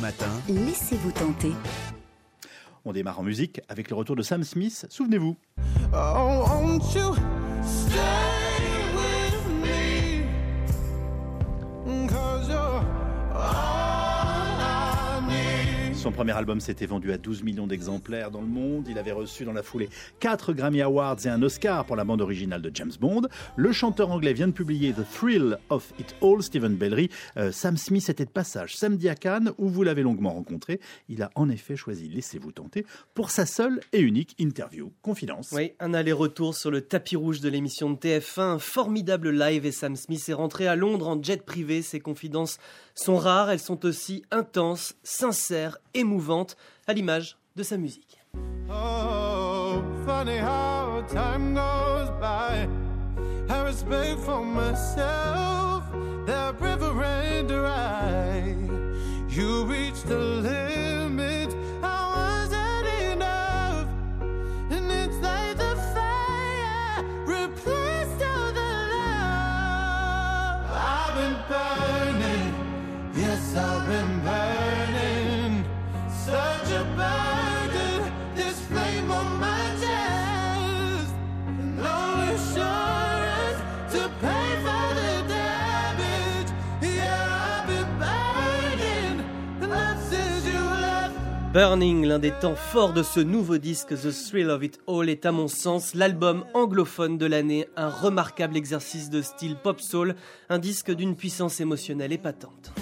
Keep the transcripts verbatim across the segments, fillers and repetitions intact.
matin. Laissez-vous tenter. On démarre en musique avec le retour de Sam Smith, souvenez-vous. Oh, won't you stay with me? 'Cause you're all I need. Son premier album s'était vendu à douze millions d'exemplaires dans le monde. Il avait reçu dans la foulée quatre Grammy Awards et un Oscar pour la bande originale de James Bond. Le chanteur anglais vient de publier The Thrill of It All, Stephen Bellery. Euh, Sam Smith était de passage samedi à Cannes, où vous l'avez longuement rencontré. Il a en effet choisi Laissez-vous tenter pour sa seule et unique interview. Confidence. Oui, un aller-retour sur le tapis rouge de l'émission de T F un, un formidable live et Sam Smith est rentré à Londres en jet privé. Ses confidences sont rares, elles sont aussi intenses, sincères, émouvantes, à l'image de sa musique. Oh, funny how time goes by. I respect for myself, that river ran dry. You reached the limit, I wasn't enough. And it's like the fire replaced all the love. I've been burning, yes I've been burning. Such a burden, this flame on my chest. No insurance to pay for the damage. Yeah, I've been burning, and love since you left. Burning, l'un des temps forts de ce nouveau disque The Thrill of It All, est à mon sens l'album anglophone de l'année, un remarquable exercice de style pop-soul, un disque d'une puissance émotionnelle épatante.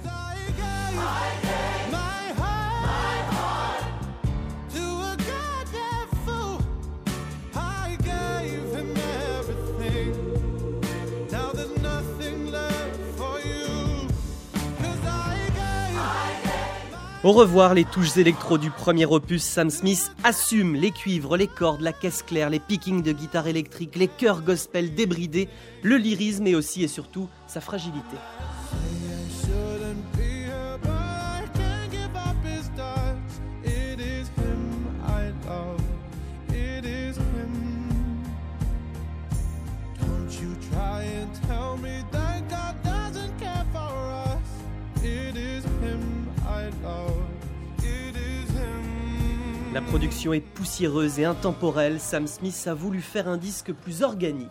Au revoir les touches électro du premier opus, Sam Smith assume les cuivres, les cordes, la caisse claire, les pickings de guitare électrique, les chœurs gospel débridés, le lyrisme et aussi et surtout sa fragilité. La production est poussiéreuse et intemporelle. Sam Smith a voulu faire un disque plus organique.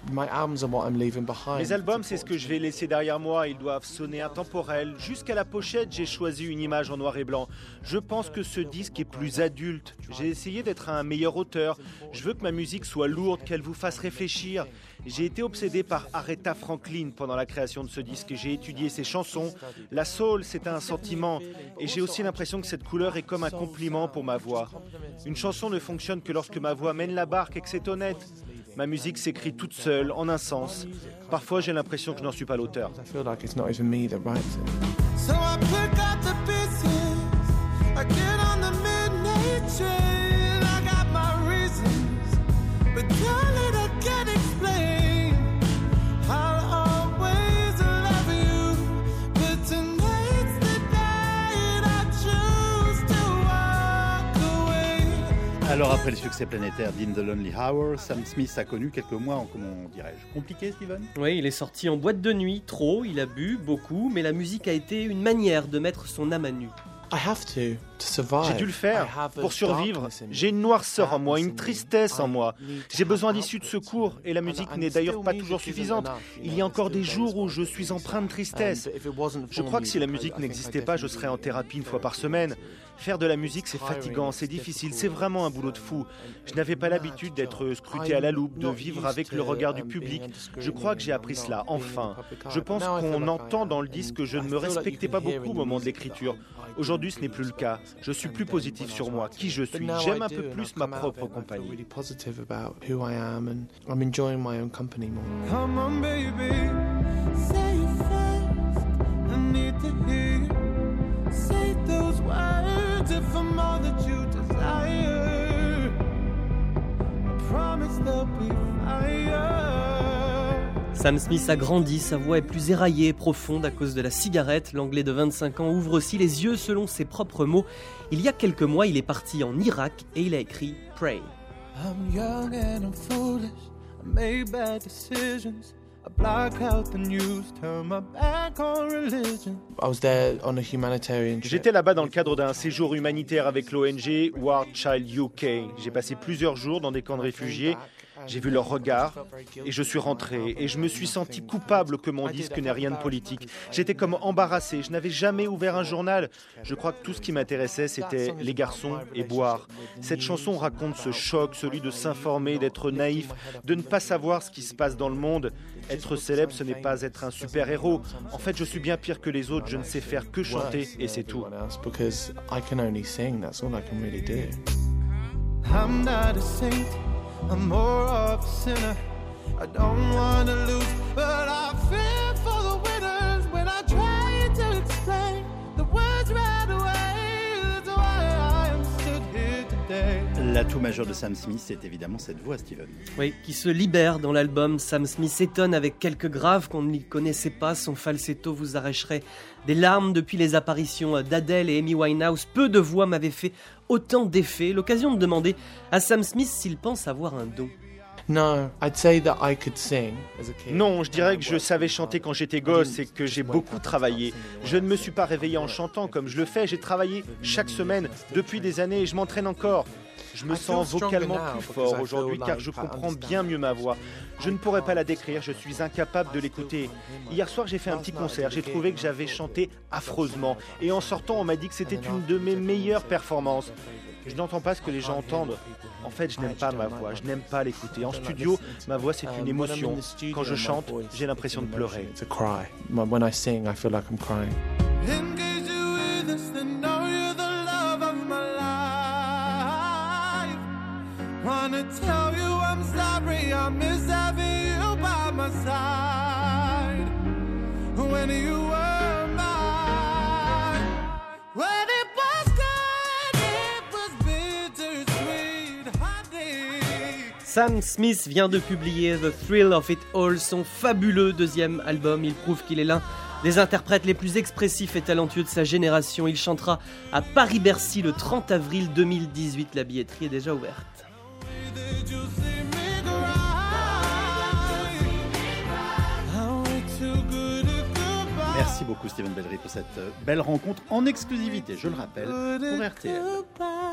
Mes albums, c'est ce que je vais laisser derrière moi. Ils doivent sonner intemporels. Jusqu'à la pochette, j'ai choisi une image en noir et blanc. Je pense que ce disque est plus adulte. J'ai essayé d'être un meilleur auteur. Je veux que ma musique soit lourde, qu'elle vous fasse réfléchir. J'ai été obsédé par Aretha Franklin pendant la création de ce disque. J'ai étudié ses chansons. La soul, c'est un sentiment. Et j'ai aussi l'impression que cette couleur est comme un compliment pour ma voix. Une chanson ne fonctionne que lorsque ma voix mène la barque et que c'est honnête. Ma musique s'écrit toute seule, en un sens. Parfois, j'ai l'impression que je n'en suis pas l'auteur. So I pick up the pieces, I get on the midnight train. I got my reasons, but darling, I can't explain. I'll always love you, but tonight's the night I choose to walk away. Alors après le succès planétaire d'In the Lonely Hour, Sam Smith a connu quelques mois, en, comment dirais-je, compliqués, Steven ? Oui, il est sorti en boîte de nuit, trop, il a bu, beaucoup, mais la musique a été une manière de mettre son âme à nu. J'ai dû le faire pour survivre. J'ai une noirceur en moi, une tristesse en moi. J'ai besoin d'issue de secours et la musique n'est d'ailleurs pas toujours suffisante. Il y a encore des jours où je suis empreint de tristesse. Je crois que si la musique n'existait pas, je serais en thérapie une fois par semaine. Faire de la musique, c'est fatigant, c'est difficile, c'est vraiment un boulot de fou. Je n'avais pas l'habitude d'être scruté à la loupe, de vivre avec le regard du public. Je crois que j'ai appris cela, enfin. Je pense qu'on entend dans le disque que je ne me respectais pas beaucoup au moment de l'écriture. Aujourd'hui, ce n'est plus le cas. Je suis plus positif sur moi, qui je suis. J'aime un peu plus ma propre compagnie. Come on, baby, say it fast. I need to hear you say those words if I'm all that you desire. I promise there'll be fire. Sam Smith a grandi, sa voix est plus éraillée et profonde à cause de la cigarette. L'anglais de vingt-cinq ans ouvre aussi les yeux selon ses propres mots. Il y a quelques mois, il est parti en Irak et il a écrit « Pray ». I'm young and I'm foolish, I made bad decisions, I black out the news, turn my back on religion. I was there on a humanitarian trip. J'étais là-bas dans le cadre d'un séjour humanitaire avec l'O N G War Child U K. J'ai passé plusieurs jours dans des camps de réfugiés. J'ai vu leurs regards et je suis rentré et je me suis senti coupable que mon disque n'ait rien de politique. J'étais comme embarrassé, je n'avais jamais ouvert un journal. Je crois que tout ce qui m'intéressait, c'était les garçons et boire. Cette chanson raconte ce choc, celui de s'informer, d'être naïf, de ne pas savoir ce qui se passe dans le monde. Être célèbre, ce n'est pas être un super-héros. En fait, je suis bien pire que les autres, je ne sais faire que chanter et c'est tout. I'm not a saint, I'm more of a sinner. I don't want to lose, but I fear for the winners. When I try to explain, the words right away. That's why I am stood here today. L'atout majeur de Sam Smith, c'est évidemment cette voix, Steven. Oui, qui se libère dans l'album. Sam Smith s'étonne avec quelques graves qu'on ne connaissait pas. Son falsetto vous arracherait des larmes. Depuis les apparitions d'Adele et Amy Winehouse, peu de voix m'avaient fait autant d'effets. L'occasion de demander à Sam Smith s'il pense avoir un don. No, I'd say that I could sing as a kid. Non, je dirais que je savais chanter quand j'étais gosse et que j'ai beaucoup travaillé. Je ne me suis pas réveillé en chantant comme je le fais. J'ai travaillé chaque semaine depuis des années et je m'entraîne encore. Je me sens vocalement plus fort aujourd'hui car je comprends bien mieux ma voix. Je ne pourrais pas la décrire, je suis incapable de l'écouter. Hier soir, j'ai fait un petit concert, j'ai trouvé que j'avais chanté affreusement. Et en sortant, on m'a dit que c'était une de mes meilleures performances. Je n'entends pas ce que les gens entendent. En fait, je n'aime pas ma voix, je n'aime pas l'écouter. En studio, ma voix, c'est une émotion. Quand je chante, j'ai l'impression de pleurer. It's a cry. When I sing, I feel like I'm crying. In case you hear this, then know you're the love of my life. Wanna tell you I'm sorry, I miss having you by my side. When you were mine, when it was good, it was bittersweet, honey. Sam Smith vient de publier The Thrill of It All, son fabuleux deuxième album. Il prouve qu'il est l'un des interprètes les plus expressifs et talentueux de sa génération. Il chantera à Paris-Bercy le trente avril deux mille dix-huit. La billetterie est déjà ouverte. Did you see me cry? How way too good at goodbye. Merci beaucoup, Steven Bellery, pour cette belle rencontre en exclusivité, je le rappelle, pour R T L. Goodbye.